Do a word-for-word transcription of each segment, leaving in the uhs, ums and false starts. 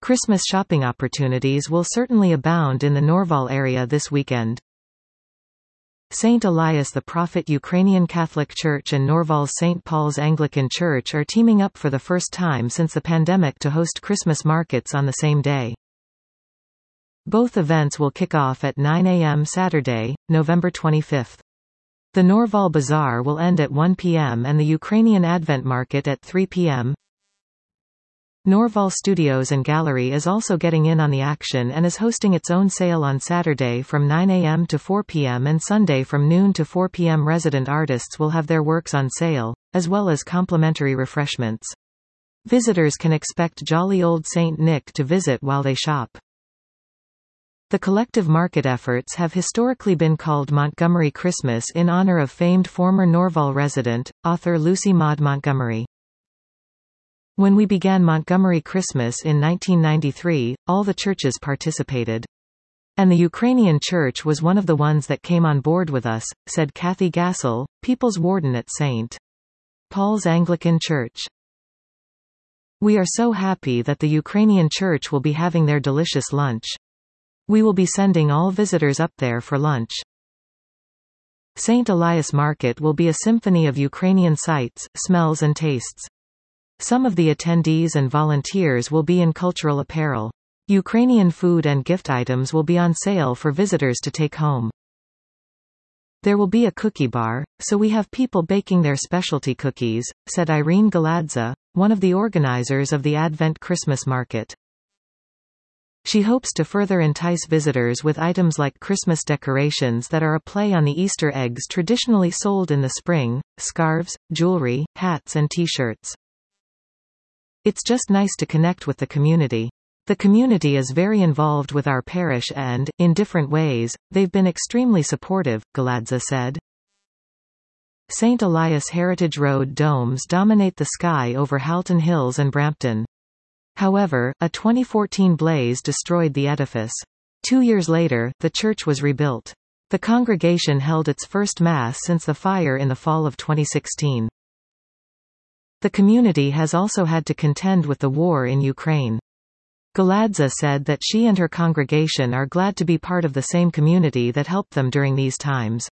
Christmas shopping opportunities will certainly abound in the Norval area this weekend. Saint Elias the Prophet Ukrainian Catholic Church and Norval's Saint Paul's Anglican Church are teaming up for the first time since the pandemic to host Christmas markets on the same day. Both events will kick off at nine a m Saturday, November twenty-fifth. The Norval Bazaar will end at one p m and the Ukrainian Advent Market at three p m Norval Studios and Gallery is also getting in on the action and is hosting its own sale on Saturday from nine a m to four p m and Sunday from noon to four p m Resident artists will have their works on sale, as well as complimentary refreshments. Visitors can expect jolly old Saint Nick to visit while they shop. The collective market efforts have historically been called Montgomery Christmas in honor of famed former Norval resident, author Lucy Maud Montgomery. When we began Montgomery Christmas in nineteen ninety-three, all the churches participated. And the Ukrainian church was one of the ones that came on board with us, said Kathy Gassel, People's Warden at Saint Paul's Anglican Church. We are so happy that the Ukrainian church will be having their delicious lunch. We will be sending all visitors up there for lunch. Saint Elias Market will be a symphony of Ukrainian sights, smells and tastes. Some of the attendees and volunteers will be in cultural apparel. Ukrainian food and gift items will be on sale for visitors to take home. There will be a cookie bar, so we have people baking their specialty cookies, said Irene Galadza, one of the organizers of the Advent Christmas Market. She hopes to further entice visitors with items like Christmas decorations that are a play on the Easter eggs traditionally sold in the spring, scarves, jewelry, hats and t-shirts. It's just nice to connect with the community. The community is very involved with our parish and, in different ways, they've been extremely supportive, Galadza said. Saint Elias Heritage Road domes dominate the sky over Halton Hills and Brampton. However, a twenty fourteen blaze destroyed the edifice. Two years later, the church was rebuilt. The congregation held its first Mass since the fire in the fall of twenty sixteen. The community has also had to contend with the war in Ukraine. Galadza said that she and her congregation are glad to be part of the same community that helped them during these times.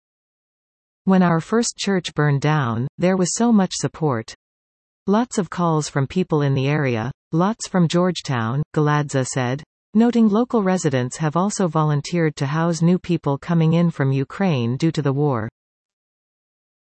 When our first church burned down, there was so much support. Lots of calls from people in the area, lots from Georgetown, Galadza said, noting local residents have also volunteered to house new people coming in from Ukraine due to the war.